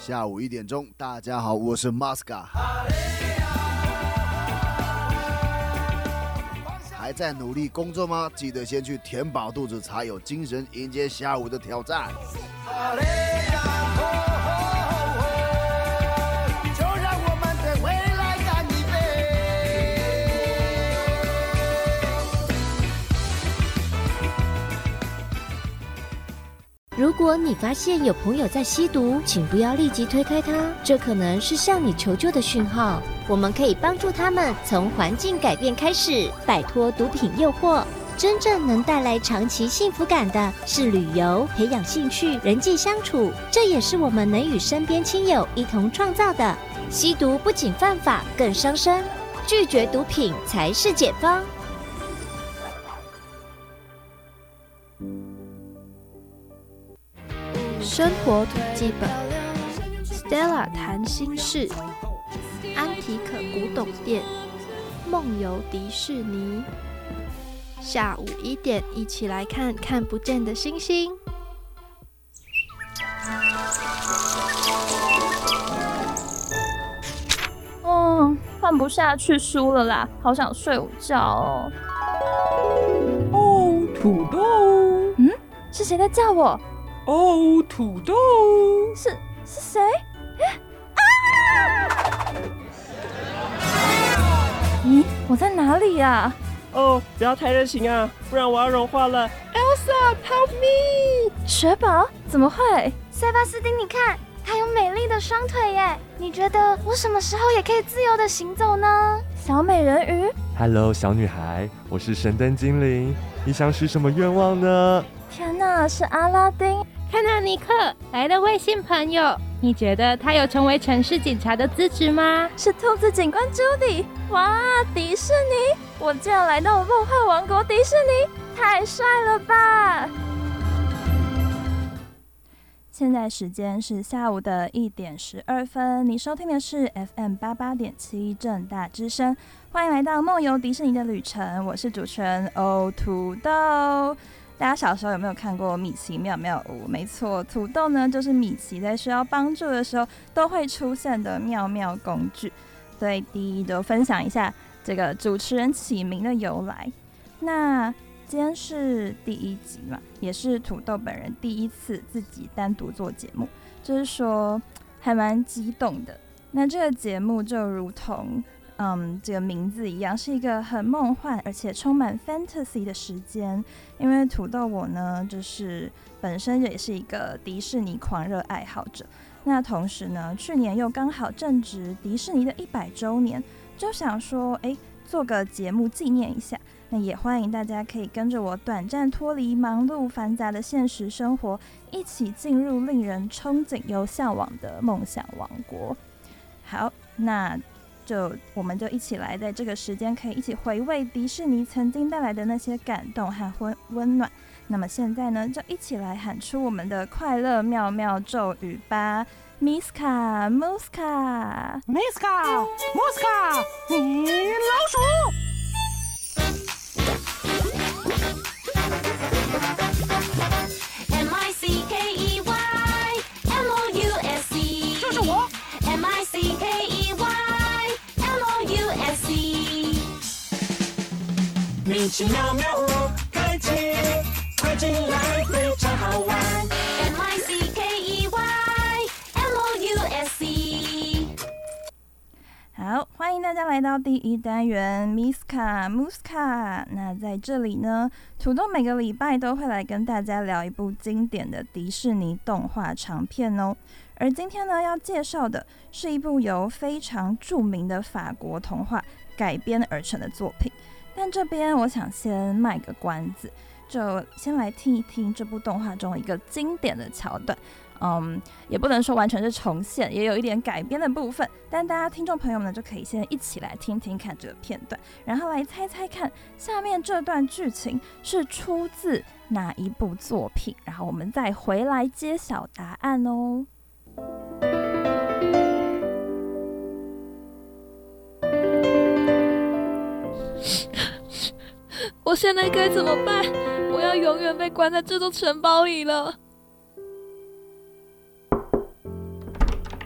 下午1点钟，大家好，我是 Masca。还在努力工作吗？记得先去填饱肚子，才有精神迎接下午的挑战。就让我们对未来干一杯。如果你发现有朋友在吸毒，请不要立即推开他，这可能是向你求救的讯号。我们可以帮助他们从环境改变开始，摆脱毒品诱惑。真正能带来长期幸福感的是旅游、培养兴趣、人际相处，这也是我们能与身边亲友一同创造的。吸毒不仅犯法，更伤身，拒绝毒品才是解方。 生活笔记本 Stella 谈心事，安提可古董店，梦游迪士尼。下午1点，一起来看看不见的星星。 看不下去书了啦，好想睡午觉哦。 哦，土豆。 是谁在叫我？ 哦，土豆。 是谁？咦，我在哪里呀？ 哦，不要太热情啊，不然我要融化了。Elsa, help me！ 雪宝，怎么会？ 塞巴斯汀，你看，他有美丽的双腿耶！你觉得我什么时候也可以自由的行走呢？ 小美人鱼 ，Hello， 小女孩，我是神灯精灵，你想许什么愿望呢？ 天哪，是阿拉丁！ 看到尼克来了位新朋友，你觉得他有成为城市警察的资质吗？ 是兔子警官朱迪！哇，迪士尼！我竟然来到了梦幻王国迪士尼，太帅了吧！现在时间是下午的1点12分，你收听的是 FM 88.7正大之声，欢迎来到梦游迪士尼的旅程，我是主持人欧土豆。大家小时候有没有看过米奇妙妙屋？没错，土豆呢就是米奇在需要帮助的时候都会出现的妙妙工具。所以第一就分享一下这个主持人起名的由来。那今天是第1集嘛，也是土豆本人第一次自己单独做节目，就是说还蛮激动的。那这个节目就如同这个名字一样，是一个很梦幻而且充满 fantasy 的时间。因为土豆我呢，就是本身也是一个迪士尼狂热爱好者。那同时呢，去年又刚好正值迪士尼的100周年，就想说，做个节目纪念一下。那也欢迎大家可以跟着我短暂脱离忙碌繁杂的现实生活，一起进入令人憧憬又向往的梦想王国。好，那我们就一起来在这个时间可以一起回味迪士尼曾经带来的那些感动和温暖。那么现在呢，就一起来喊出我们的快乐妙妙咒语吧。Miska Muska Miska Muska， 米老鼠。 MICKEY，MOUSC， 就是我。 MICKEY，MOUSC，米奇妙妙屋开启，快进来，非常好玩。MICKEY，MOUSC。 好，欢迎大家来到第1单元 Miska Muska。那在这里呢，土豆每个礼拜都会来跟大家聊一部经典的迪士尼动画长片哦。而今天呢，要介绍的是一部由非常著名的法国童话改编而成的作品。但这边我想先卖个关子，就先来听一听这部动画中一个经典的桥段。也不能说完全是重现，也有一点改编的部分，但大家听众朋友们就可以先一起来听听看这个片段，然后来猜猜看下面这段剧情是出自哪一部作品，然后我们再回来揭晓答案哦。 我现在该怎么办？我要永远被关在这座城堡里了。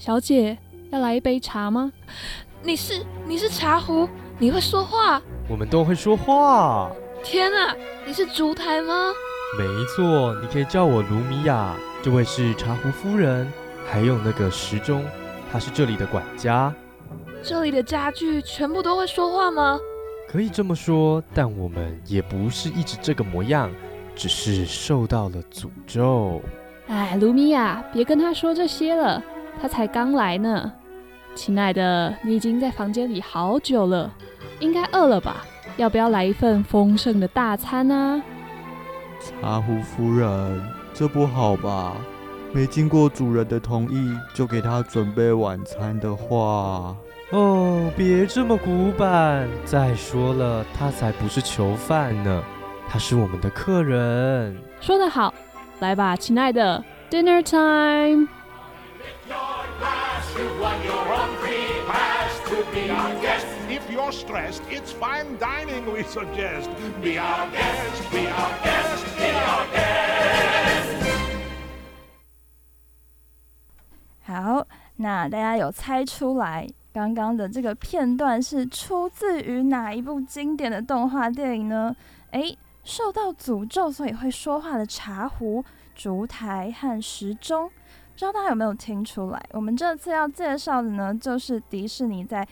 小姐，要来一杯茶吗？ 你是茶壶，你会说话？ 我们都会说话。 天啊，你是烛台吗？ 没错，你可以叫我卢米亚。这位是茶壶夫人，还有那个时钟，他是这里的管家。 这里的家具全部都会说话吗？ 可以这么说，但我们也不是一直这个模样，只是受到了诅咒。 哎，卢米亚，别跟他说这些了，他才刚来呢。亲爱的，你已经在房间里好久了，应该饿了吧？要不要来一份丰盛的大餐啊？ 茶壶夫人，这不好吧？没经过主人的同意就给他准备晚餐的话…… 哦，别这么古板。再说了，他才不是囚犯呢，他是我们的客人。 说得好，来吧，亲爱的 ，Dinner time。 If you're stressed, it's fine dining we suggest. Be our guest, be our guest, be our guest. 好，那大家有猜出来刚刚的这个片段是出自于哪一部经典的动画电影呢？受到诅咒所以会说话的茶壶、烛台和时钟，不知道大家有没有听出来？我们这次要介绍的呢，就是迪士尼在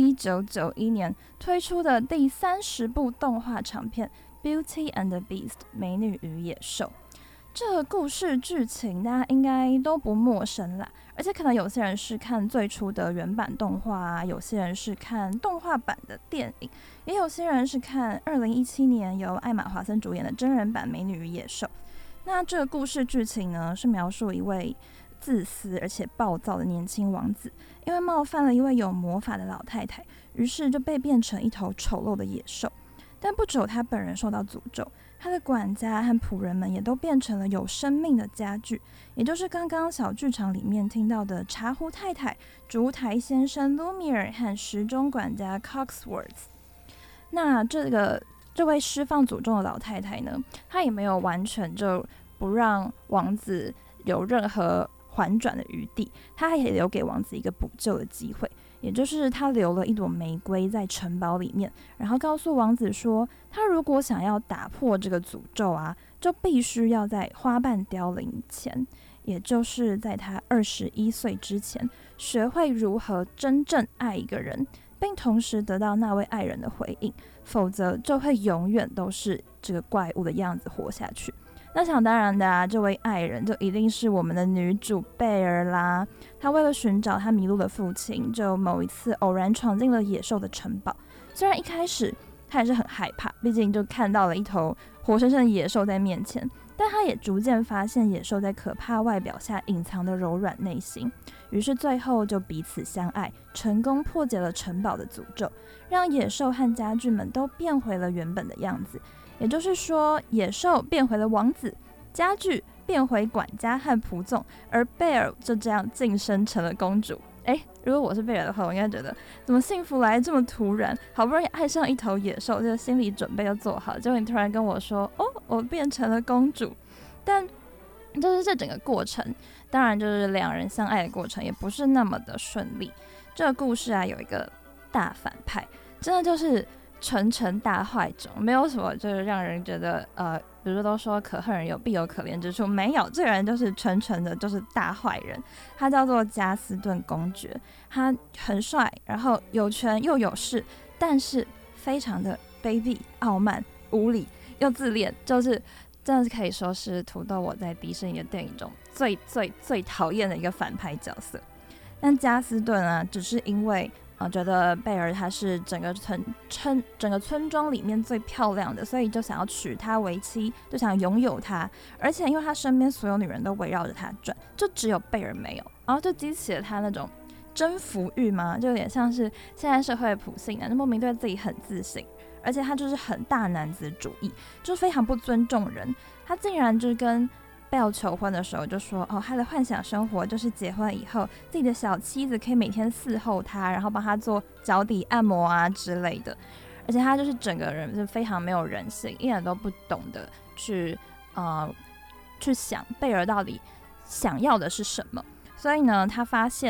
1991年推出的第30部动画长片《Beauty and the Beast》美女与野兽。这个故事剧情大家应该都不陌生啦，而且可能有些人是看最初的原版动画啊，有些人是看动画版的电影，也有些人是看2017年由艾玛·华森主演的真人版《美女与野兽》。那这个故事剧情呢，是描述一位自私而且暴躁的年轻王子，因为冒犯了一位有魔法的老太太，于是就被变成一头丑陋的野兽。但不只有他本人受到诅咒，他的管家和仆人们也都变成了有生命的家具，也就是刚刚小剧场里面听到的茶壶太太、烛台先生 Lumiere 和时钟管家 Cogsworth。那这位释放诅咒的老太太呢，她也没有完全就不让王子有任何缓转的余地，她也留给王子一个补救的机会，也就是她留了一朵玫瑰在城堡里面，然后告诉王子说，他如果想要打破这个诅咒啊，就必须要在花瓣凋零前，也就是在他21岁之前，学会如何真正爱一个人，并同时得到那位爱人的回应，否则就会永远都是这个怪物的样子活下去。那想当然的啊，这位爱人就一定是我们的女主贝尔啦。她为了寻找她迷路的父亲，就某一次偶然闯进了野兽的城堡。虽然一开始她也是很害怕，毕竟就看到了一头活生生的野兽在面前，但她也逐渐发现野兽在可怕外表下隐藏的柔软内心。于是最后就彼此相爱，成功破解了城堡的诅咒，让野兽和家具们都变回了原本的样子。也就是说，野兽变回了王子，家具变回管家和仆从，而贝尔就这样晋升成了公主。如果我是贝尔的话，我应该觉得怎么幸福来这么突然，好不容易爱上一头野兽，这个心理准备就做好，结果你突然跟我说，我变成了公主。但就是这整个过程，当然就是两人相爱的过程，也不是那么的顺利。这个故事啊，有一个大反派，真的就是纯大坏种，没有什么就是让人觉得比如说都说可恨人必有可怜之处，没有，这个人就是纯的就是大坏人。他叫做加斯顿公爵，他很帅，然后有权又有势，但是非常的卑鄙、傲慢、无理又自恋，就是真的是可以说是土豆我在迪士尼的电影中最讨厌的一个反派角色。但加斯顿啊，只是因为觉得贝尔她是整个村庄里面最漂亮的，所以就想要娶她为妻，就想拥有她。而且因为他身边所有女人都围绕着他转，就只有贝尔没有，然后就激起了他那种征服欲嘛，就有点像是现在社会的普信男，就莫名对自己很自信，而且他就是很大男子主义，就非常不尊重人。他竟然就是跟贝尔求婚的时候就说，他的幻想生活就是结婚以后自己的小妻子可以每天伺候他，然后帮他做脚底按摩啊之类的。而且他就是整个人是非常没有人性，一点都不懂得去想贝尔到底想要的是什么。所以呢，他发现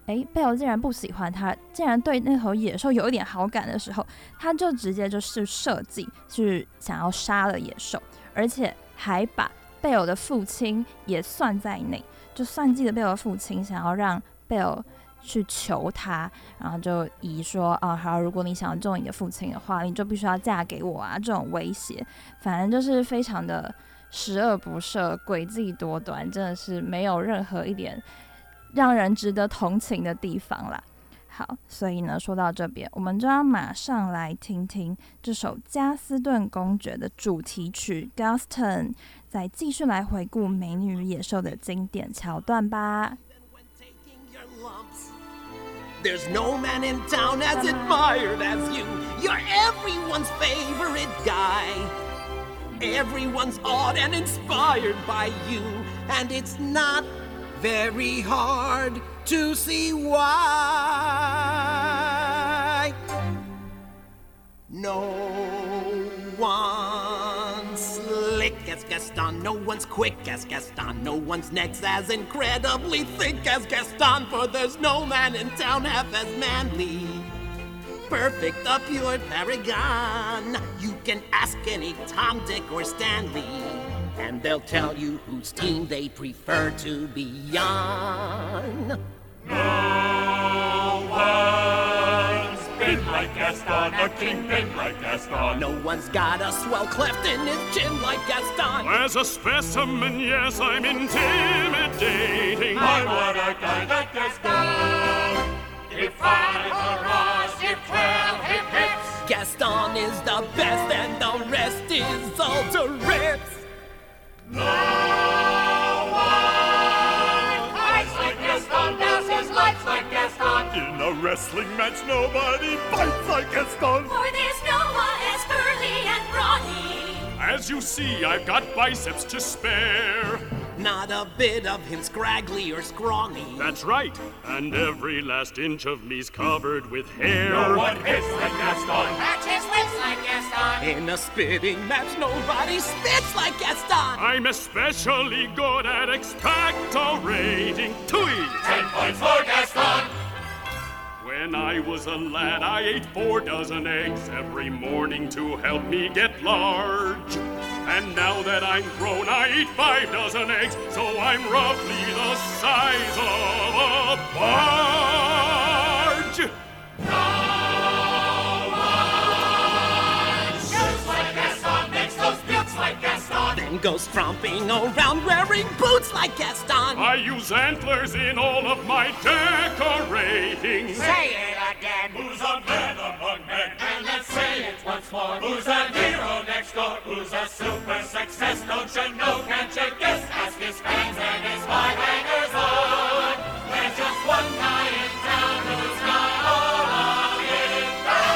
贝尔竟然不喜欢他，竟然对那头野兽有一点好感的时候，他就直接就是设计去想要杀了野兽，而且还把贝尔的父亲也算在内，就算计了贝尔的父亲，想要让贝尔去求他，然后就以说好，如果你想要救你的父亲的话，你就必须要嫁给我啊，这种威胁，反正就是非常的十恶不赦，诡计多端，真的是没有任何一点让人值得同情的地方啦。好，所以呢，说到这边，我们就要马上来听听这首《加斯顿公爵》的主题曲《Gaston》，再继续来回顾《美女与野兽》的经典桥段吧。 There's no man in town as admired as you. You're everyone's favorite guy. Everyone's awed and inspired by you. And it's not very hard to see why. No one's slick as Gaston, no one's quick as Gaston, no one's neck's as incredibly thick as Gaston, for there's no man in town half as manly. Perfect, a pure paragon. You can ask any Tom, Dick, or Stanley, and they'll tell you whose team they prefer to be on. No one's been like Gaston, a kingpin like Gaston. No one's got a swell cleft in his chin like Gaston. As a specimen, yes, I'm intimidating. I want a guy like Gaston. Give 5 hurrahs, give 12 hip hips. Gaston is the best and the rest is all Tourette's. No one fights like Gaston, passes lights like Gaston. In a wrestling match, nobody fights like Gaston. For there's no one as burly and brawny. As you see, I've got biceps to spare. Not a bit of him scraggly or scrawny. That's right, and every last inch of me's covered with hair. No one hits like Gaston. Matches lips like Gaston. In a spitting match, nobody spits like Gaston. I'm especially good at expectorating. 10 points for Gaston. When I was a lad, I ate 4 dozen eggs every morning to help me get large. And now that I'm grown, I eat 5 dozen eggs, so I'm roughly the size of a barge. No one shoots like Gaston, makes those bukes like Gaston. Then goes tromping around wearing boots like Gaston. I use antlers in all of my decorating. Say it again. Who's a man among men? And let's say it once more. Who's a hero next door? Who's a super success? Don't you know? Can't you guess? Ask his fans and his 5 hangers on. There's just one guy in town who's got all of it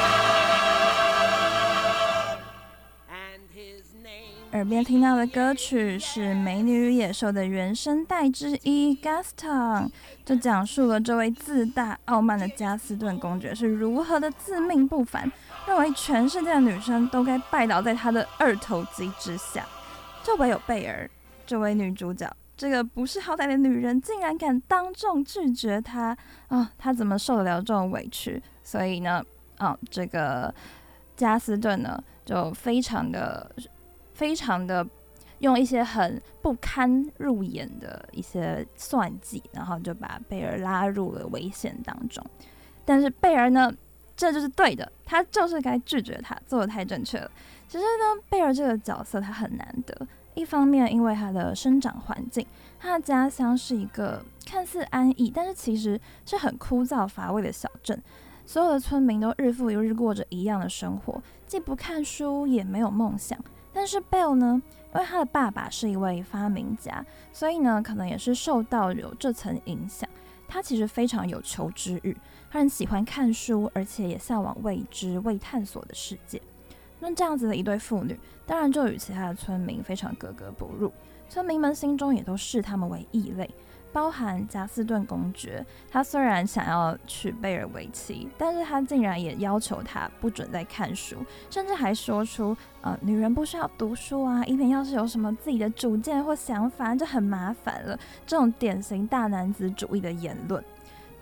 down. And his name. 耳边听到的歌曲是《美女与野兽》的原声带之一 Gaston， 就讲述了这位自大傲慢的加斯顿公爵是如何的自命不凡，认为全世界的女生都该拜倒在他的2头肌之下。就唯有贝儿这位女主角，这个不识好歹的女人竟然敢当众拒绝他她怎么受得了这种委屈？所以呢这个加斯顿呢就非常的用一些很不堪入眼的一些算计，然后就把贝儿拉入了危险当中。但是贝儿呢，这就是对的，他就是该拒绝他，做得太正确了。其实呢，贝儿这个角色他很难得，一方面因为他的生长环境，他的家乡是一个看似安逸，但是其实是很枯燥乏味的小镇。所有的村民都日复一日过着一样的生活，既不看书，也没有梦想。但是 Belle 呢，因为他的爸爸是一位发明家，所以呢，可能也是受到有这层影响。他其实非常有求知欲，他很喜欢看书，而且也向往未知、未探索的世界。那这样子的一对父女，当然就与其他的村民非常格格不入。村民们心中也都视他们为异类。包含加斯顿公爵，他虽然想要娶贝尔为妻，但是他竟然也要求他不准再看书，甚至还说出女人不需要读书啊，以免要是有什么自己的主见或想法就很麻烦了，这种典型大男子主义的言论。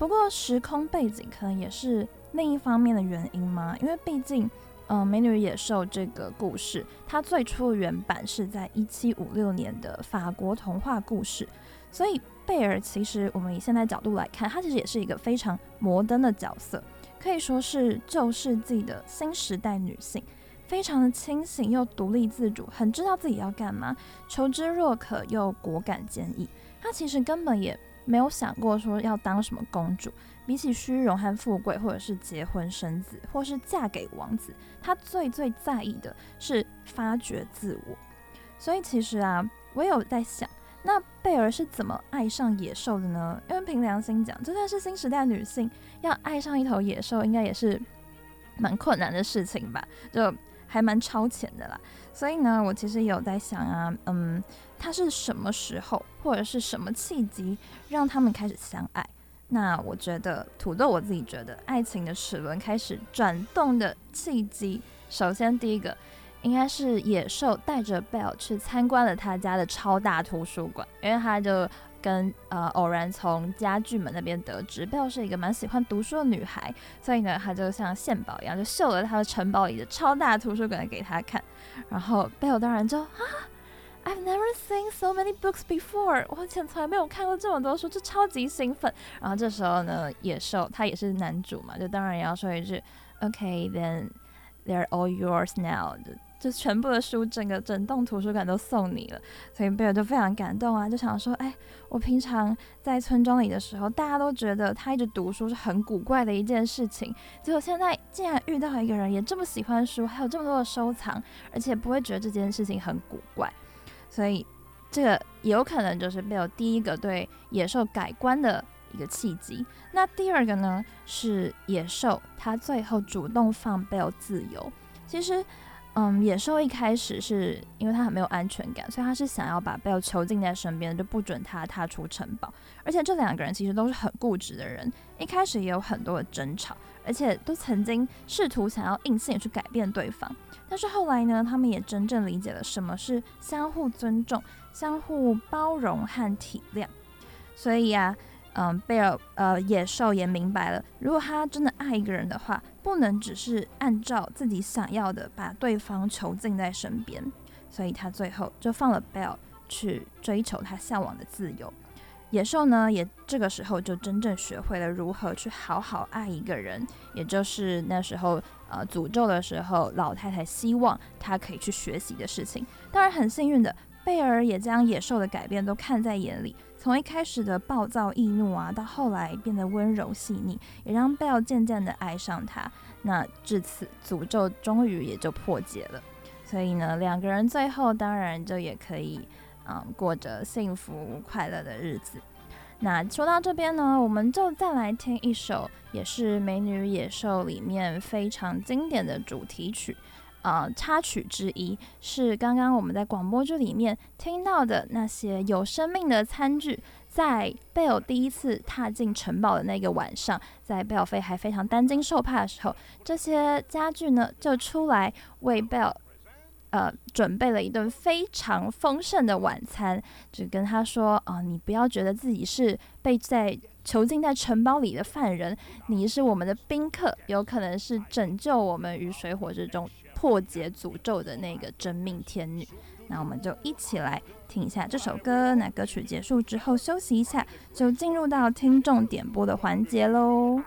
不过时空背景可能也是另一方面的原因嘛，因为毕竟美女与野兽这个故事，它最初的原版是在1756年的法国童话故事，所以贝尔其实我们以现在角度来看，她其实也是一个非常摩登的角色，可以说是旧世纪的新时代女性，非常的清醒又独立自主，很知道自己要干嘛，求知若渴又果敢坚毅。她其实根本也没有想过说要当什么公主，比起虚荣和富贵，或者是结婚生子，或是嫁给王子，她最在意的是发掘自我。所以其实啊，我有在想，那贝尔是怎么爱上野兽的呢？因为凭良心讲，就算是新时代女性要爱上一头野兽，应该也是蛮困难的事情吧，就还蛮超前的啦。所以呢，我其实有在想啊，他是什么时候或者是什么契机让他们开始相爱？那我觉得土豆我自己觉得爱情的齿轮开始转动的契机，首先第一个应该是野兽带着 Belle 去参观了他家的超大图书馆，因为他就跟偶然从家具们那边得知 Belle 是一个蛮喜欢读书的女孩，所以呢他就像献宝一样，就秀了他的城堡里的超大图书馆给他看，然后 Belle 当然就I've never seen so many books before， 我以前从来没有看过这么多书，就超级兴奋。然后这时候呢，野兽他也是男主嘛，就当然要说一句 OK then they're all yours now， 就全部的书整栋图书馆都送你了。所以贝尔就非常感动啊，就想说，哎，我平常在村庄里的时候，大家都觉得他一直读书是很古怪的一件事情，结果现在竟然遇到一个人也这么喜欢书，还有这么多的收藏，而且不会觉得这件事情很古怪。所以这个也有可能就是贝尔第一个对野兽改观的一个契机。那第二个呢，是野兽他最后主动放贝尔自由。其实野兽一开始是因为他很没有安全感，所以他是想要把贝尔囚禁在身边，就不准他踏出城堡。而且这两个人其实都是很固执的人，一开始也有很多的争吵，而且都曾经试图想要硬性去改变对方。但是后来呢，他们也真正理解了什么是相互尊重、相互包容和体谅。所以啊，贝尔野兽也明白了，如果他真的爱一个人的话，不能只是按照自己想要的把对方囚禁在身边。所以他最后就放了贝尔去追求他向往的自由。野兽呢，也这个时候就真正学会了如何去好好爱一个人，也就是那时候诅咒的时候，老太太希望他可以去学习的事情。当然很幸运的，贝尔也将野兽的改变都看在眼里，从一开始的暴躁易怒啊，到后来变得温柔细腻，也让贝尔渐渐的爱上他。那至此，诅咒终于也就破解了。所以呢，两个人最后当然就也可以过着幸福快乐的日子。那说到这边呢，我们就再来听一首也是《美女与野兽》里面非常经典的主题曲，插曲之一，是刚刚我们在广播剧里面听到的那些有生命的餐具。在贝尔第一次踏进城堡的那个晚上，在贝尔菲还非常担惊受怕的时候，这些家具呢就出来为贝尔准备了一顿非常丰盛的晚餐，就跟他说你不要觉得自己是被囚禁在城堡里的犯人，你是我们的宾客，有可能是拯救我们于水火之中、破解诅咒的那个真命天女。那我们就一起来听一下这首歌。那歌曲结束之后休息一下，就进入到听众点播的环节喽。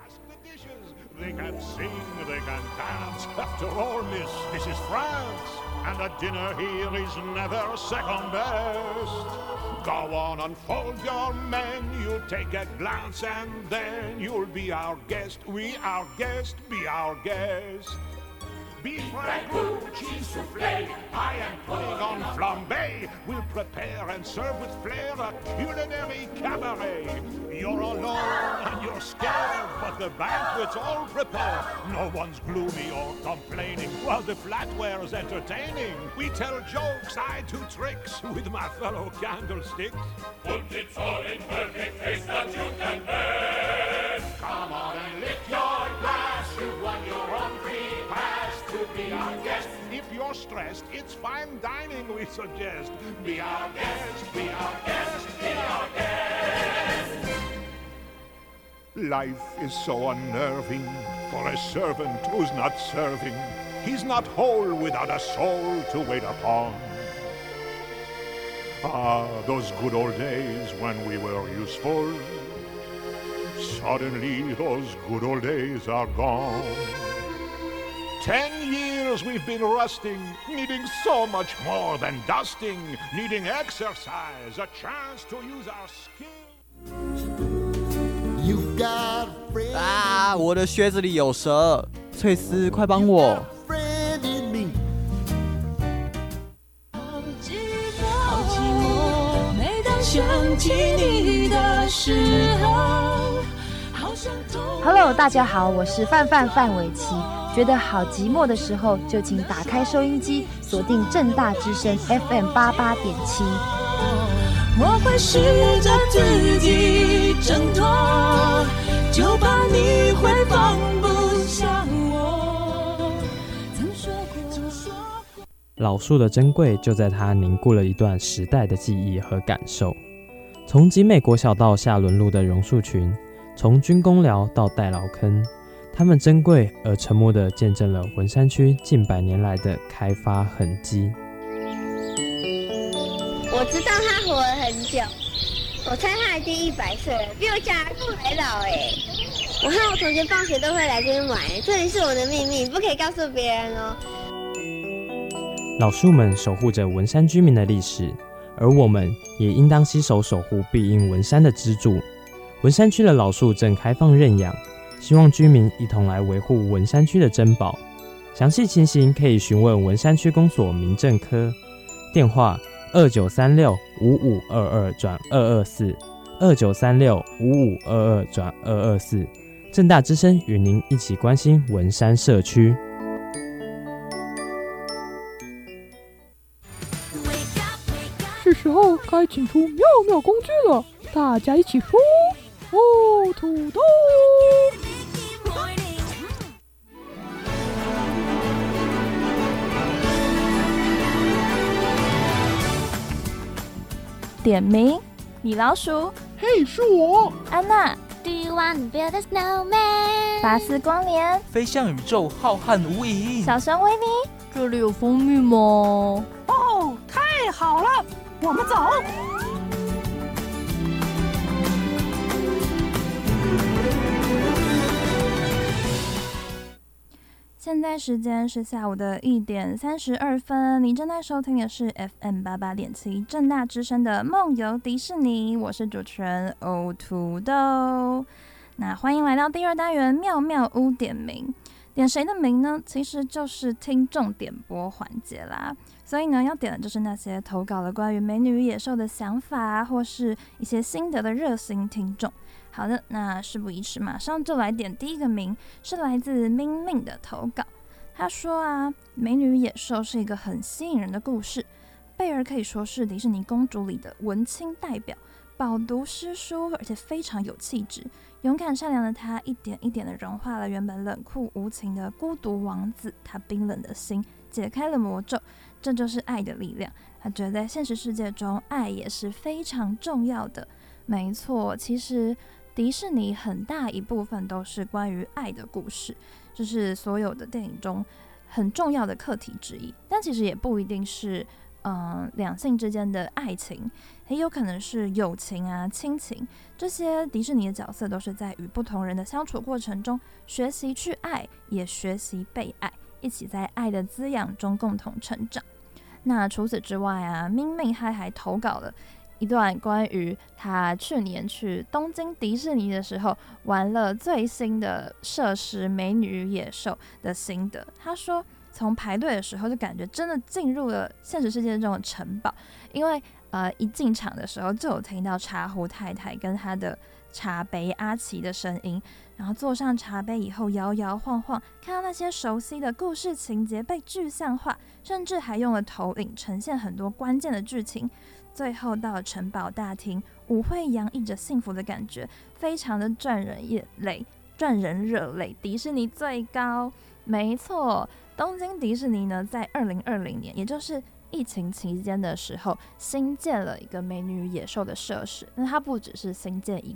They can sing, they can dance. After all, miss, this is France, and a dinner here is never second best. Go on, unfold your menu, take a glance, and then you'll be our guest. We, our guest, be our guest. Beef ragout, cheese soufflé, pie and pudding on flambé. We'll prepare and serve with flair a culinary cabaret. You're alone and you're scared, but the banquet's all prepared. No one's gloomy or complaining, while the flatware's entertaining. We tell jokes, I do tricks with my fellow candlesticks. Put it all in perfect taste that you can bear. Come on and lift your glass, you've won your own free pass to be our guest. If you're stressed, it's fine dining we suggest. Be our guest, be our guest, be our guest. life is so unnerving for a servant who's not serving. He's not whole without a soul to wait upon. Ah, those good old days when we were useful. Suddenly those good old days are gone. 10 years we've been rusting, needing so much more than dusting, needing exercise, a chance to use our skill. You got a friend. 啊！我的靴子里有蛇，翠丝，快帮我！ 每当想起你的时候，好想痛。 Hello， 大家好，我是范玮琪。觉得好寂寞的时候，就请打开收音机，锁定政大之声 FM 88.7。 我会试着自己挣脱，就怕你会放不下我。曾说过， 老树的珍贵就在它凝固了一段时代的记忆和感受。从景美国小到下仑路的榕树群，从军公寮到代劳坑，它们珍贵而沉默地见证了文山区近100年来的开发痕迹。 我知道他活了很久，我猜他已经100岁了，比我家姑还老哎。我和我同学放学都会来这边玩，这里是我的秘密，不可以告诉别人哦。 老树们守护着文山居民的历史，而我们也应当携手守护庇荫文山的支柱。文山区的老树正开放认养，希望居民一同来维护文山区的珍宝。详细情形可以询问文山区公所民政科，电话2936-5522-224，2936-5522-224。政大之声与您一起关心文山社区。 是时候该请出妙妙工具了，大家一起说哦，土豆。 点名，米老鼠， 嘿，是我。 安娜 ，Do you want to build a snowman？ 巴斯光年， 飞向宇宙浩瀚无垠。 小熊维尼， 这里有蜂蜜吗？ 哦，太好了，我们走。 现在时间是下午的1点32分，你正在收听的是 FM 88.7政大之声的梦游迪士尼，我是主持人欧土豆。那欢迎来到第2单元妙妙屋点名，点谁的名呢？其实就是听众点播环节啦。所以呢，要点的就是那些投稿了关于美女与野兽的想法，或是一些心得的热心听众。好的，那事不宜迟，马上就来点第一个名，是来自明明的投稿。他说啊，美女与野兽是一个很吸引人的故事，贝儿可以说是迪士尼公主里的文青代表，饱读诗书，而且非常有气质。勇敢善良的他，一点一点地融化了原本冷酷无情的孤独王子他冰冷的心，解开了魔咒。这就是爱的力量。他觉得在现实世界中，爱也是非常重要的。没错，其实迪士尼很大一部分都是关于爱的故事，这是所有的电影中很重要的课题之一。但其实也不一定是两性之间的爱情，也有可能是友情啊、亲情。这些迪士尼的角色都是在与不同人的相处过程中学习去爱，也学习被爱，一起在爱的滋养中共同成长。那除此之外啊，明明还投稿了一段关于他去年去东京迪士尼的时候玩了最新的设施《美女与野兽》的心得。他说，从排队的时候就感觉真的进入了现实世界中的城堡，因为一进场的时候就有听到茶壶太太跟他的茶杯阿奇的声音，然后坐上茶杯以后摇摇晃晃，看到那些熟悉的故事情节被具象化，甚至还用了投影呈现很多关键的剧情。最后到了城堡大厅，舞会洋溢着幸福的感觉，非常的赚人热泪。迪士尼最高，没错，东京迪士尼呢，在2020年，也就是疫情期间的时候，新建了一个美女与野兽的设施。那它不只是新建一个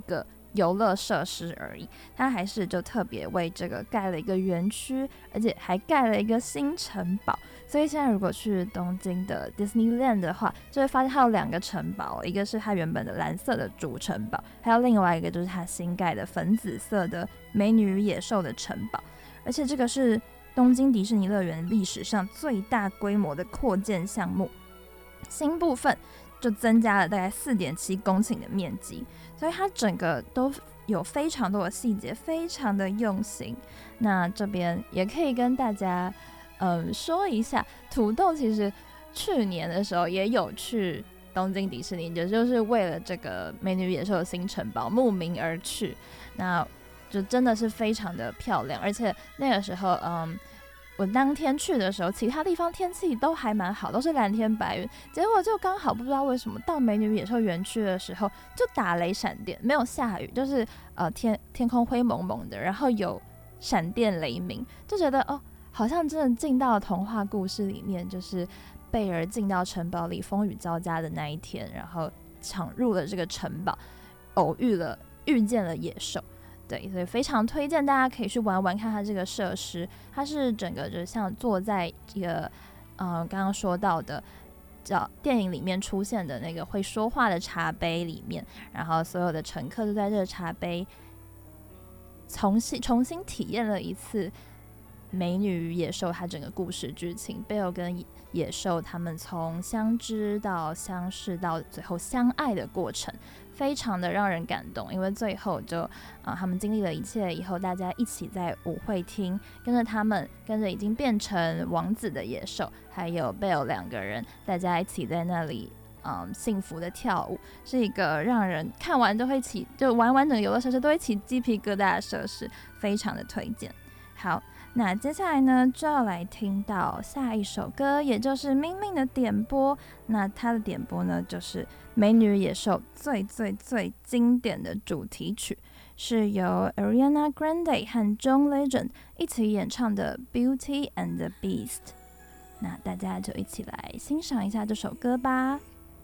游乐设施而已，它还是就特别为这个盖了一个园区，而且还盖了一个新城堡。所以现在如果去东京的 Disneyland 的话，就会发现它有2个城堡，一个是它原本的蓝色的主城堡，还有另外一个就是它新盖的粉紫色的美女与野兽的城堡。而且这个是东京迪士尼乐园历史上最大规模的扩建项目，新部分就增加了大概4.7公顷的面积，所以它整个都有非常多的细节，非常的用心。那这边也可以跟大家说一下，土豆其实去年的时候也有去东京迪士尼，也就是为了这个美女野兽的新城堡慕名而去，那就真的是非常的漂亮。而且那个时候我当天去的时候，其他地方天气都还蛮好，都是蓝天白云，结果就刚好不知道为什么到美女野兽园区的时候就打雷闪电，没有下雨，就是天空灰蒙蒙的，然后有闪电雷鸣，就觉得好像真的进到了童话故事里面，就是贝儿进到城堡里风雨交加的那一天，然后闯入了这个城堡，遇见了野兽。对，所以非常推荐大家可以去玩玩看它这个设施。它是整个就像坐在一个刚刚说到的电影里面出现的那个会说话的茶杯里面，然后所有的乘客都在这个茶杯重新体验了一次美女与野兽它整个故事剧情，贝尔跟野兽他们从相知到相识到最后相爱的过程，非常的让人感动。因为最后就他们经历了一切以后，大家一起在舞会厅跟着已经变成王子的野兽还有贝尔2个人，大家一起在那里幸福的跳舞，是一个让人看完都会就玩完整个游乐设施都会起鸡皮疙瘩的设施，非常的推荐。好，那接下来呢就要来听到下一首歌，也就是明明的点播。那他的点播呢就是美女与野兽最经典的主题曲，是由 Ariana Grande 和 John Legend 一起演唱的 Beauty and the Beast。 那大家就一起来欣赏一下这首歌吧。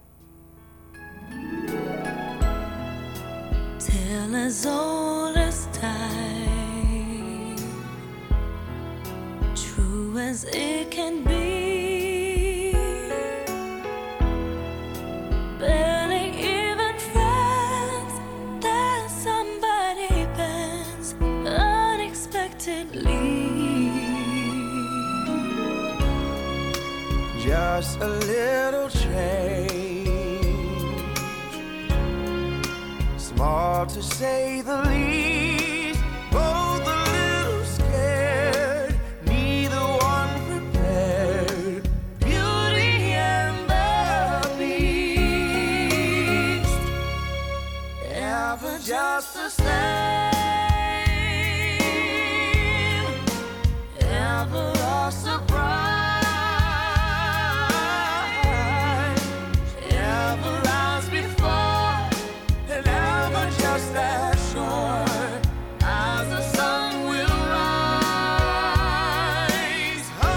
Tale as old as time, true as it can be, barely even friends, that somebody bends unexpectedly. Just a little change, small to say the least, both a little scared, neither one prepared. Beauty and the Beast, ever just the same, ever a surprise, ever as before, and ever just as sure as the sun will rise. Oh,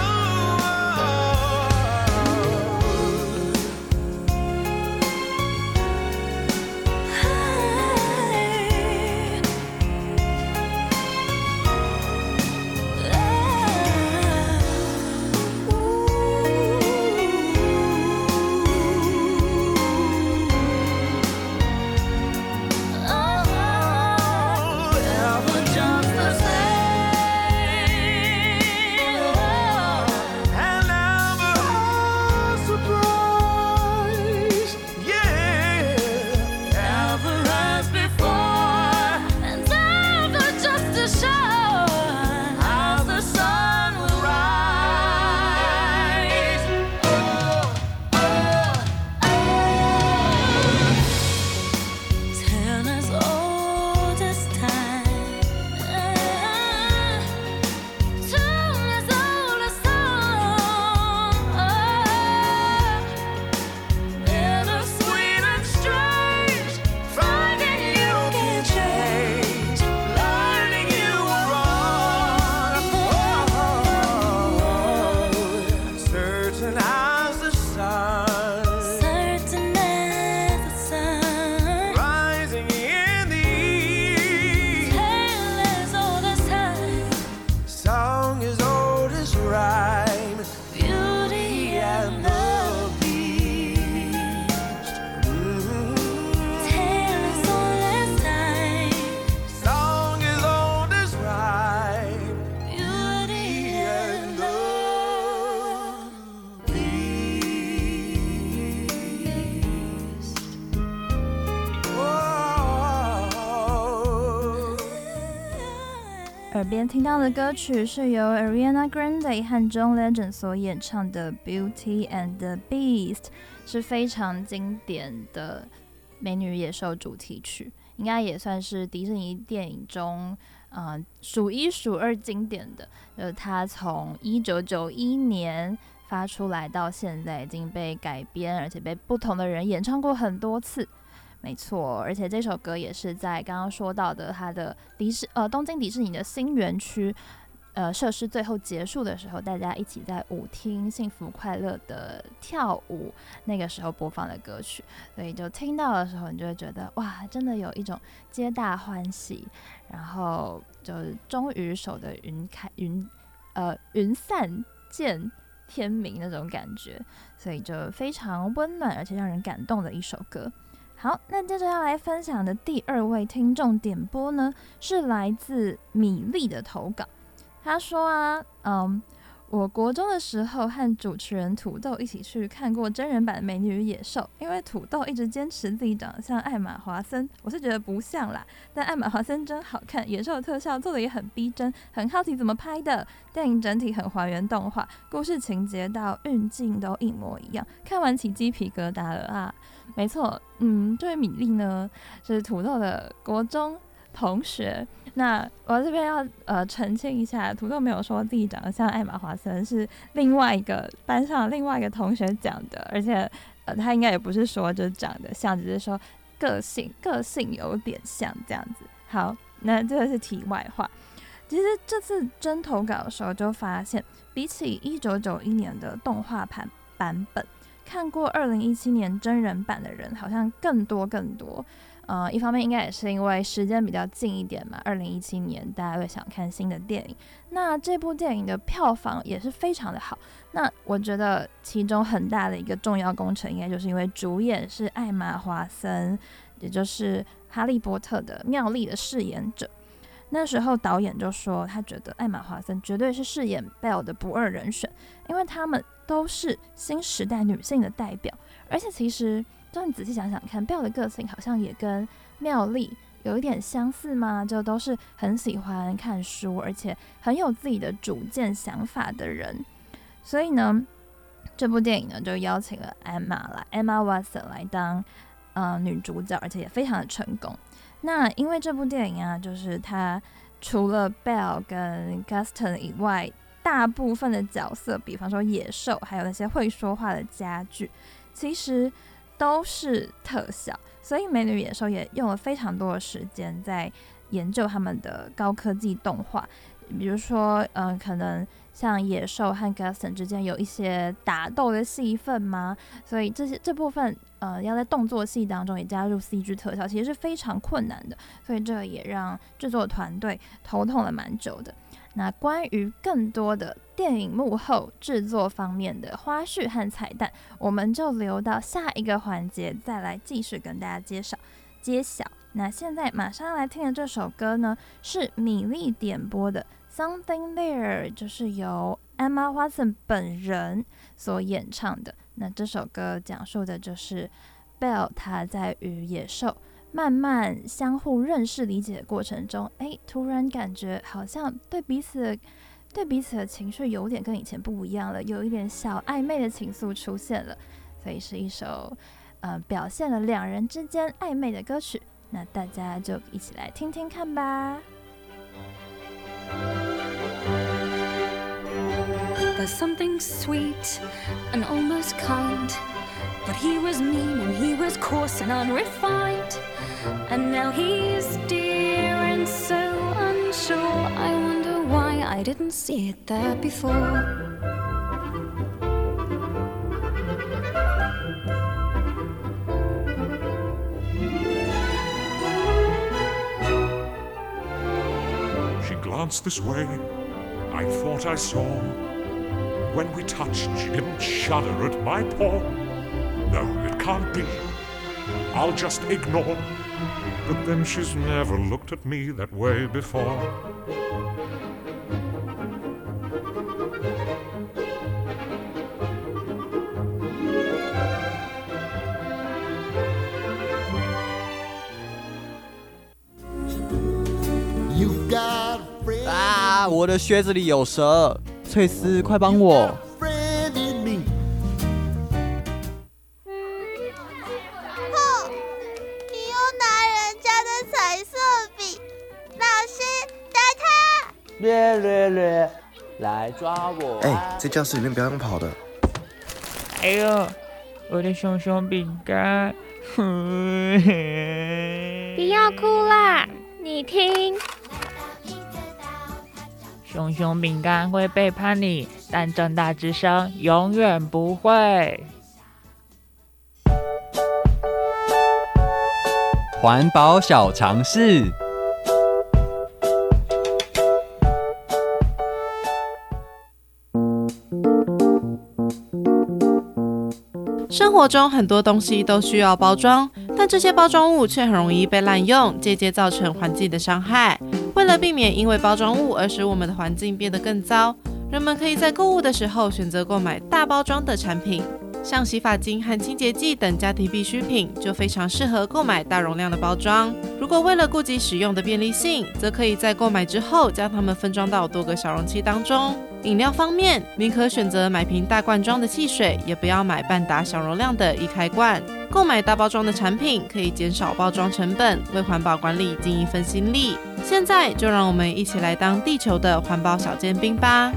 边听到的歌曲是由 Ariana Grande 和 John Legend 所演唱的 Beauty and the Beast， 是非常经典的美女与野兽主题曲，应该也算是迪士尼电影中数一数二经典的。它从1991年发出来到现在已经被改编，而且被不同的人演唱过很多次。没错，而且这首歌也是在刚刚说到的它的东京迪士尼的新园区设施最后结束的时候，大家一起在舞厅幸福快乐的跳舞，那个时候播放的歌曲，所以就听到的时候，你就会觉得哇，真的有一种皆大欢喜，然后就终于守得云散见天明那种感觉，所以就非常温暖而且让人感动的一首歌。好，那接着要来分享的第2位听众点播呢，是来自米粒的投稿。他说我国中的时候和主持人土豆一起去看过真人版的《美女与野兽》，因为土豆一直坚持自己长得像艾玛华森，我是觉得不像啦，但艾玛华森真好看，野兽的特效做的也很逼真，很好奇怎么拍的。电影整体很还原动画，故事情节到运镜都一模一样，看完起鸡皮疙瘩了啊！没错，这位米粒呢是土豆的国中同学。那我这边要澄清一下，土豆没有说自己长得像艾玛华森，是另外一个班上另外一个同学讲的，而且他应该也不是说就长得像，只是说个性有点像这样子。好，那这个是题外话。其实这次真投稿的时候就发现，比起1991年的动画版本，看过2017年真人版的人好像更多。一方面应该也是因为时间比较近一点嘛，2017年大家会想看新的电影，那这部电影的票房也是非常的好。那我觉得其中很大的一个重要工程，应该就是因为主演是艾玛华森，也就是哈利波特的妙丽的饰演者。那时候导演就说，他觉得艾玛华森绝对是饰演 Belle 的不二人选，因为他们都是新时代女性的代表，而且其实就你仔细想想看，Belle 的个性好像也跟妙丽有一点相似嘛，就都是很喜欢看书，而且很有自己的主见想法的人。所以呢，这部电影呢就邀请了 Emma Watson 来当女主角，而且也非常的成功。那因为这部电影啊，就是它除了 Belle 跟 Gaston 以外，大部分的角色，比方说野兽，还有那些会说话的家具，其实都是特效，所以美女野兽也用了非常多的时间在研究他们的高科技动画。比如说可能像野兽和 Gaston 之间有一些打斗的戏份嘛，所以这部分要在动作戏当中也加入 CG 特效，其实是非常困难的，所以这也让制作团队头痛了蛮久的。那关于更多的电影幕后制作方面的花絮和彩蛋，我们就留到下一个环节再来继续跟大家揭晓。那现在马上来听的这首歌呢，是米粒点播的 Something There， 就是由 Emma Watson 本人所演唱的。那这首歌讲述的就是 Belle 她在与野兽慢慢相互认识理解的过程中，突然感觉好像对彼此的情绪有点跟以前不一样了，有一点小暧昧的情愫出现了，所以是一首表现了两人之间暧昧的歌曲。那大家就一起来听听看吧。 There's something sweet and almost kind, but he was mean and he was coarse and unrefined, and now he's dear and so unsure. I wonder why I didn't see it there before. She glanced this way, I thought I saw. When we touched, she didn't shudder at my paw. No, it can't be, I'll just ignore. But then she's never looked at me that way before. You got a friend. 我的靴子里有蛇！翠丝，快帮我！ 哦，你又拿人家的彩色笔，老师打他！ 略，来抓我！ 在教室里面不要用跑的。 哎呦，我的熊熊饼干！ 不要哭啦，你听。 熊熊饼干会背叛你，但政大之声永远不会。 环保小常识。 生活中很多东西都需要包装，但这些包装物却很容易被滥用，间接造成环境的伤害。为了避免因为包装物而使我们的环境变得更糟，人们可以在购物的时候选择购买大包装的产品，像洗发精和清洁剂等家庭必需品就非常适合购买大容量的包装。如果为了顾及使用的便利性，则可以在购买之后将它们分装到多个小容器当中。饮料方面，您可选择买瓶大罐装的汽水，也不要买半打小容量的易开罐。购买大包装的产品可以减少包装成本，为环保管理尽一份心力。现在就让我们一起来当地球的环保小尖兵吧！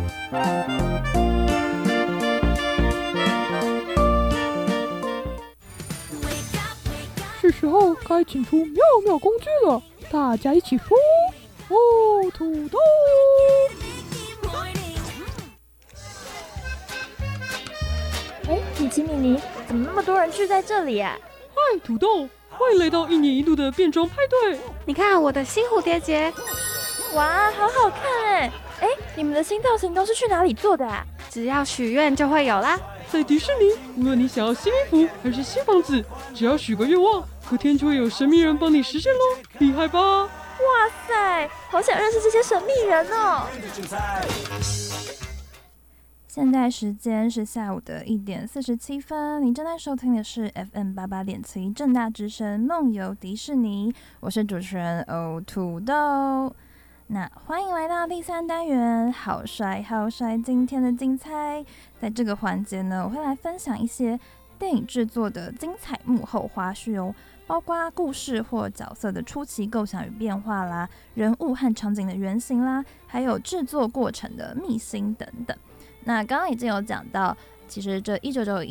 是时候该请出妙妙工具了，大家一起说哦，土豆。 米奇米妮，怎么那么多人聚在这里啊？ 嗨，土豆，欢迎来到1年1度的变装派对。 你看我的新蝴蝶结，哇，好好看哎！你们的新造型都是去哪里做的啊？只要许愿就会有啦。 在迪士尼，无论你想要新衣服还是新房子，只要许个愿望，隔天就会有神秘人帮你实现咯，厉害吧？ 哇塞，好想认识这些神秘人哦！ 现在时间是下午的1点47分，你正在收听的是 FM88.7 政大之声梦游迪士尼，我是主持人土豆。那欢迎来到第3单元，好帅好帅，今天的竞猜。在这个环节呢，我会来分享一些电影制作的精彩幕后花絮哦，包括故事或角色的初期构想与变化啦，人物和场景的原型啦，还有制作过程的秘辛等等。那刚刚已经有讲到，其实这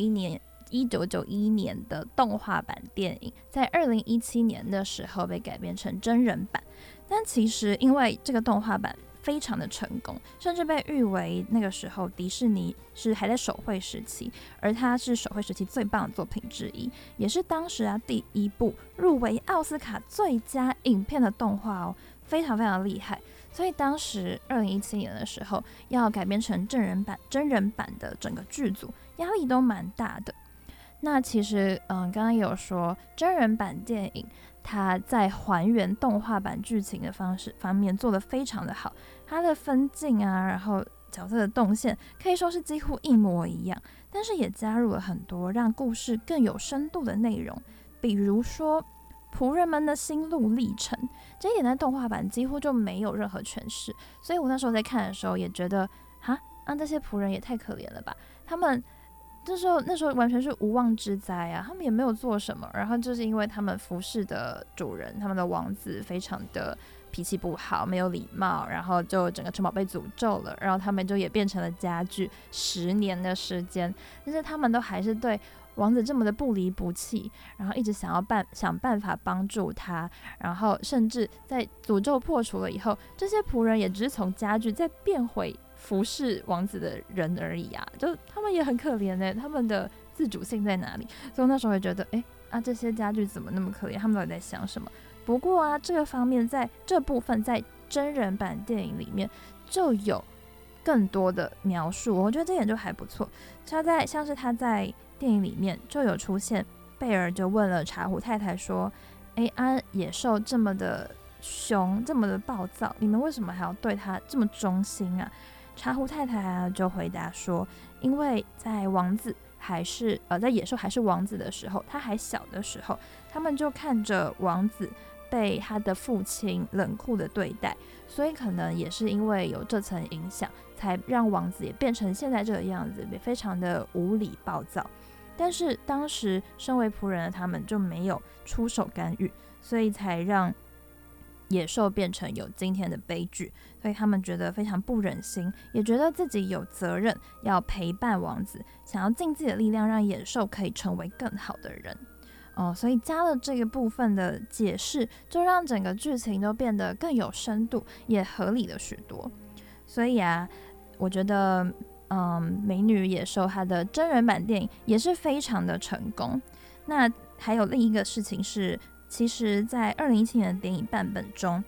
1991年的动画版电影，在2017年的时候被改编成真人版。但其实因为这个动画版非常的成功，甚至被誉为那个时候迪士尼是还在手绘时期，而它是手绘时期最棒的作品之一，也是当时第一部入围奥斯卡最佳影片的动画哦，非常非常厉害。所以当时2017年的时候要改编成真人版的整个剧组压力都蛮大的。那其实刚刚也有说真人版电影它在还原动画版剧情的方面做得非常的好，它的分镜啊，然后角色的动线可以说是几乎一模一样，但是也加入了很多让故事更有深度的内容，比如说仆人们的心路历程，这一点在动画版几乎就没有任何诠释，所以我那时候在看的时候也觉得这些仆人也太可怜了吧，他们那时候完全是无妄之灾啊，他们也没有做什么，然后就是因为他们服侍的主人，他们的王子非常的脾气不好，没有礼貌，然后就整个城堡被诅咒了，然后他们就也变成了家具，10年的时间，但是他们都还是对王子这么的不离不弃，然后一直想办法帮助他，然后甚至在诅咒破除了以后，这些仆人也只是从家具再变回服侍王子的人而已啊，就他们也很可怜他们的自主性在哪里？所以我那时候会觉得这些家具怎么那么可怜，他们到底在想什么？不过这个方面在这部分在真人版电影里面就有更多的描述，我觉得这点就还不错。像是他在电影里面就有出现，贝尔就问了茶壶太太说野兽这么的凶，这么的暴躁，你们为什么还要对他这么忠心啊？茶壶太太就回答说，因为在王子还是在野兽还是王子的时候，他还小的时候，他们就看着王子被他的父亲冷酷的对待，所以可能也是因为有这层影响，才让王子也变成现在这个样子，也非常的无理暴躁。但是当时身为仆人的他们就没有出手干预，所以才让野兽变成有今天的悲剧，所以他们觉得非常不忍心，也觉得自己有责任要陪伴王子，想要尽自己的力量让野兽可以成为更好的人。所以加了这个部分的解释，就让整个剧情都变得更有深度，也合理了许多。所以啊，我觉得美女与野兽它的真人版电影也是非常的成功。那还有另一个事情是，其实在2017年的电影版本中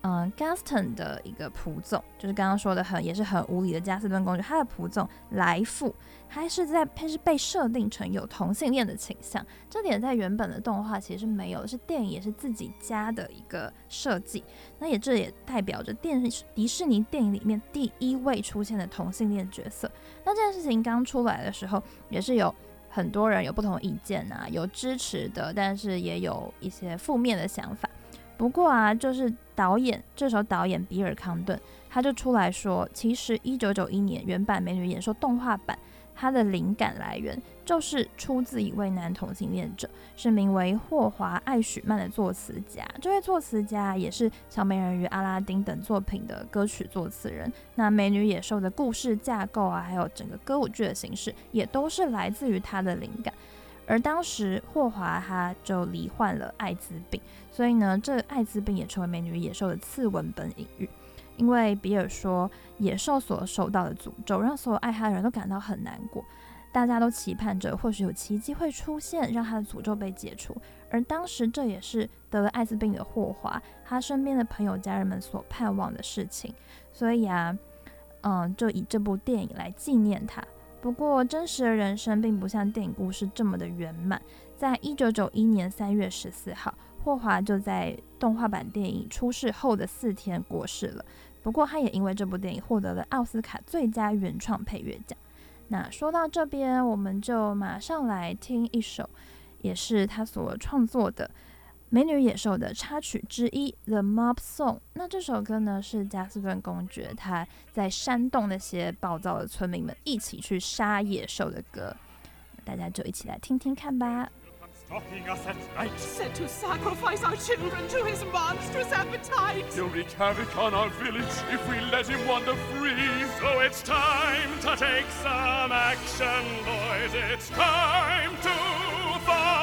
Gaston 的一个仆从，就是刚刚说的也是很无理的加斯顿公爵，他的仆从莱父，他是被设定成有同性恋的倾向，这点在原本的动画其实是没有的，是电影也是自己加的一个设计。那这也代表着迪士尼电影里面第一位出现的同性恋角色。那这件事情刚出来的时候，也是有很多人有不同意见啊，有支持的，但是也有一些负面的想法。不过啊，就是这时候导演比尔康顿他就出来说，其实1991年原版《美女与野兽》动画版，它的灵感来源就是出自一位男同性恋者，是名为霍华·艾许曼的作词家。这位作词家也是《小美人鱼》、《阿拉丁》等作品的歌曲作词人。那《美女与野兽》的故事架构啊，还有整个歌舞剧的形式，也都是来自于他的灵感。而当时霍华他就罹患了艾滋病，所以呢，这艾滋病也成为《美女与野兽》的次文本隐喻。因为比尔说，野兽所受到的诅咒让所有爱他的人都感到很难过，大家都期盼着或许有奇迹会出现，让他的诅咒被解除。而当时这也是得了艾滋病的霍华他身边的朋友家人们所盼望的事情，所以啊，就以这部电影来纪念他。不过真实的人生并不像电影故事这么的圆满，在1991年3月14号，霍华就在动画版电影出世后的4天过世了。不过他也因为这部电影获得了奥斯卡最佳原创配乐奖。那说到这边，我们就马上来听一首也是他所创作的美女与野兽的插曲之一 The Mob Song。 那这首歌呢，是加斯顿公爵他在煽动那些暴躁的村民们一起去杀野兽的歌，大家就一起来听听看吧。 Stalking us at night, said to sacrifice our children to his monstrous appetite. He'll wreak havoc on our village if we let him wander free. So it's time to take some action, boys. It's time to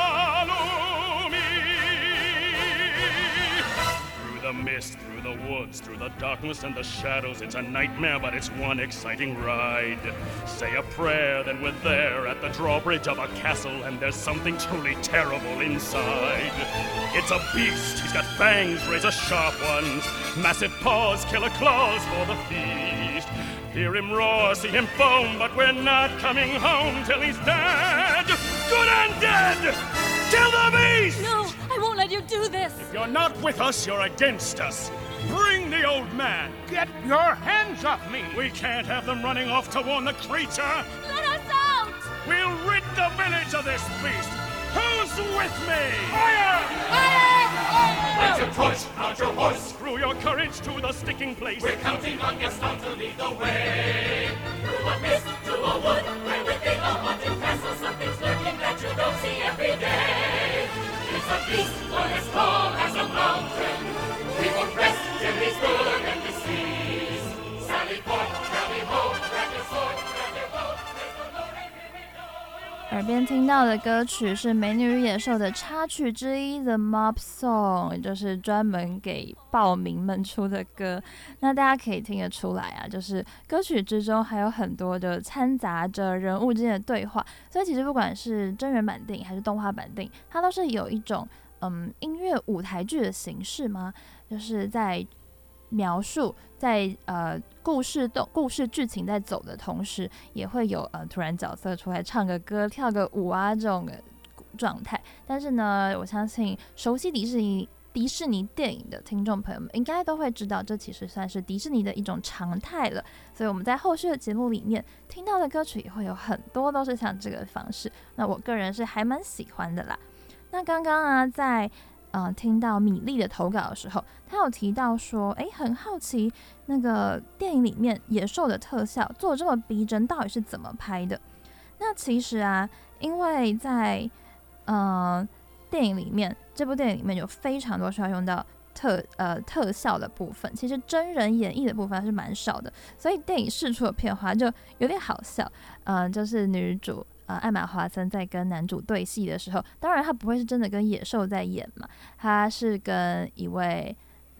follow me. Through the mist, through the woods, through the darkness and the shadows, it's a nightmare, but it's one exciting ride. Say a prayer, then we're there at the drawbridge of a castle, and there's something truly terrible inside. It's a beast, he's got fangs, razor-sharp ones, massive paws, killer claws for the feast. Hear him roar, see him foam, but we're not coming home till he's dead. Good and dead! Kill the beast! No, I won't let you do this. If you're not with us, you're against us. Bring the old man. Get your hands off me! We can't have them running off to warn the creature. Let us out! We'll rid the village of this beast. Who's with me? Fire! Fire! Light your torch, mount your horse. Through your courage to the sticking place. We're counting on Gaston to lead the way. Through a mist, through a wood, where within a haunted castle something's lurking that you don't see every day. It's a beast, one as tall as a mountain. We won't rest till he's good and deceased. Sally forth, rally ho, grab your sword, grab your bow. 耳边听到的歌曲是《美女与野兽》的插曲之一 The Mob Song， 也就是专门给暴民们出的歌。那大家可以听得出来啊，就是歌曲之中还有很多的掺杂着人物之间的对话，所以其实不管是真人版电影还是动画版电影，它都是有一种音乐舞台剧的形式吗？就是在描述在故事剧情在走的同时，也会有突然角色出来唱个歌、跳个舞啊这种状态。但是呢，我相信熟悉迪士尼电影的听众朋友们应该都会知道，这其实算是迪士尼的一种常态了。所以我们在后续的节目里面听到的歌曲也会有很多都是像这个方式。那我个人是还蛮喜欢的啦。那刚刚啊，在听到米莉的投稿的时候，他有提到说，很好奇那个电影里面野兽的特效做得这么逼真，到底是怎么拍的？那其实啊，因为在电影里面，这部电影里面有非常多需要用到特效的部分，其实真人演绎的部分是蛮少的，所以电影释出的片花就有点好笑。就是女主艾玛华森在跟男主对戏的时候，当然她不会是真的跟野兽在演嘛，她是跟一位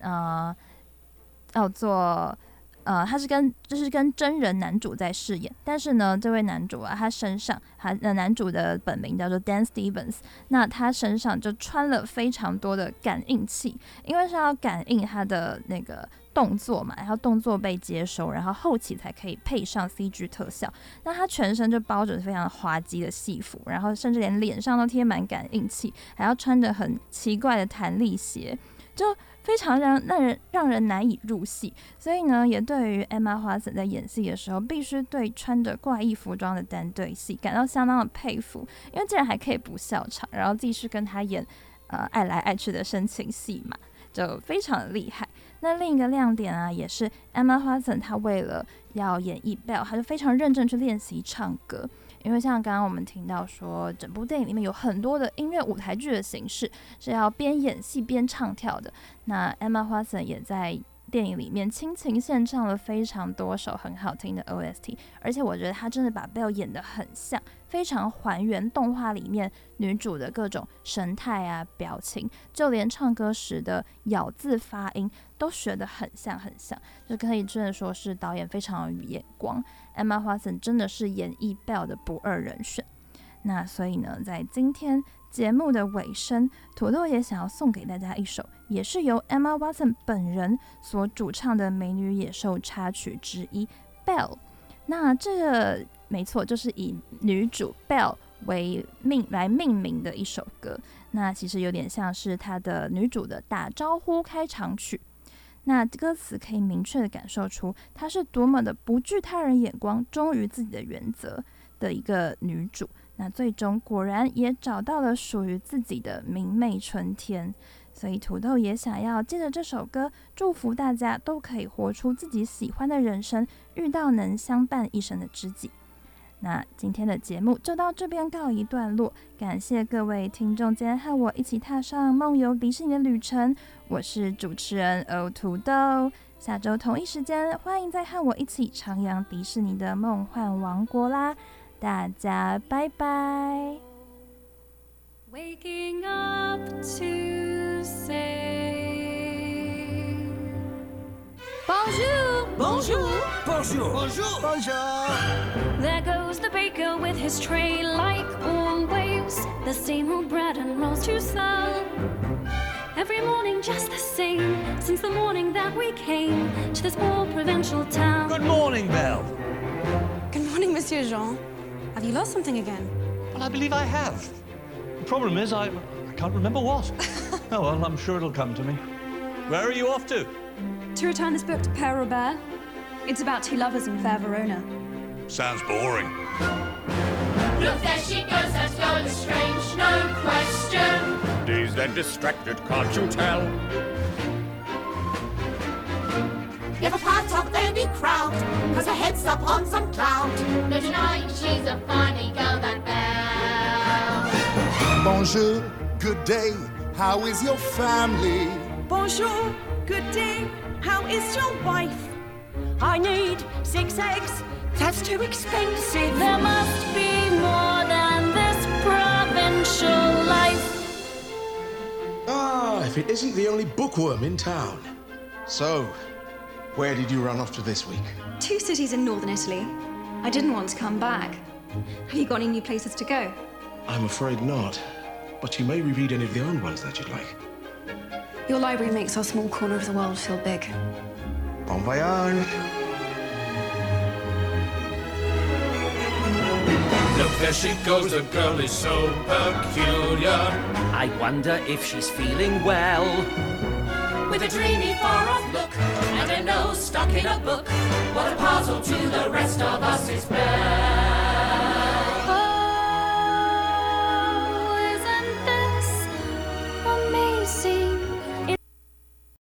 他是跟真人男主在饰演，但是呢，这位男主啊，他身上男主的本名叫做 Dan Stevens， 那他身上就穿了非常多的感应器，因为是要感应他的那个动作嘛，然后动作被接收，然后后期才可以配上 CG 特效。那他全身就包着非常滑稽的戏服，然后甚至连脸上都贴满感应器，还要穿着很奇怪的弹力鞋，就非常让人难以入戏。所以呢，也对于 Emma Watson 在演戏的时候，必须对穿着怪异服装的Dan对戏感到相当的佩服，因为竟然还可以不笑场，然后继续跟他演爱来爱去的深情戏嘛，就非常的厉害。那另一个亮点啊，也是 Emma Watson 她为了要演绎 Belle， 她就非常认真去练习唱歌。因为像刚刚我们听到说，整部电影里面有很多的音乐舞台剧的形式是要边演戏边唱跳的。那 Emma Watson 也在电影里面倾情献唱了非常多首很好听的 OST， 而且我觉得她真的把 Belle 演得很像，非常还原动画里面女主的各种神态啊、表情，就连唱歌时的咬字发音都学得很像，就可以真的说是导演非常有眼光。Emma Watson 真的是演绎 Belle 的不二人选。那所以呢，在今天节目的尾声，土豆也想要送给大家一首也是由 Emma Watson 本人所主唱的《美女野兽》插曲之一 Belle。 那这个没错，就是以女主 Belle 来命名的一首歌，那其实有点像是她的女主的打招呼开场曲。那歌词可以明确的感受出她是多么的不惧他人眼光，忠于自己的原则的一个女主。那最终果然也找到了属于自己的明媚春天，所以土豆也想要借着这首歌祝福大家都可以活出自己喜欢的人生，遇到能相伴一生的知己。那今天的节目就到这边告一段落，感谢各位听众今天和我一起踏上梦游迪士尼的旅程，我是主持人欧土豆，下周同一时间欢迎再和我一起徜徉迪士尼的梦幻王国啦，大家拜拜。 Waking up to say Bonjour, bonjour, bonjour, bonjour, bonjour. There goes the baker with his tray like always. The same old bread and rolls to sell. Every morning just the same, since the morning that we came to this poor provincial town. Good morning, Belle. Good morning, Monsieur Jean. Have you lost something again? Well, I believe I have. The problem is I can't remember what. Oh, well, I'm sure it'll come to me. Where are you off to? To return this book to Père Robert. It's about two lovers in fair Verona. Sounds boring. Look, there she goes, that's going strange, no question. Dazed and distracted, can't you tell? Never part of any crowd, cause her head's up on some cloud. No denying she's a funny girl, that Belle. Bonjour, good day, how is your family? Bonjour, good day, how is your wife? I need 6 eggs, that's too expensive. There must be more than this provincial life. Ah, if it isn't the only bookworm in town. So, where did you run off to this week? 2 cities in northern Italy. I didn't want to come back. Have you got any new places to go? I'm afraid not, but you may reread any of the old ones that you'd like. Your library makes our small corner of the world feel big. Bon voyage. Look, there she goes, the girl is so peculiar. I wonder if she's feeling well. With a dreamy far-off look and a nose stuck in a book. What a puzzle to the rest of us is Belle.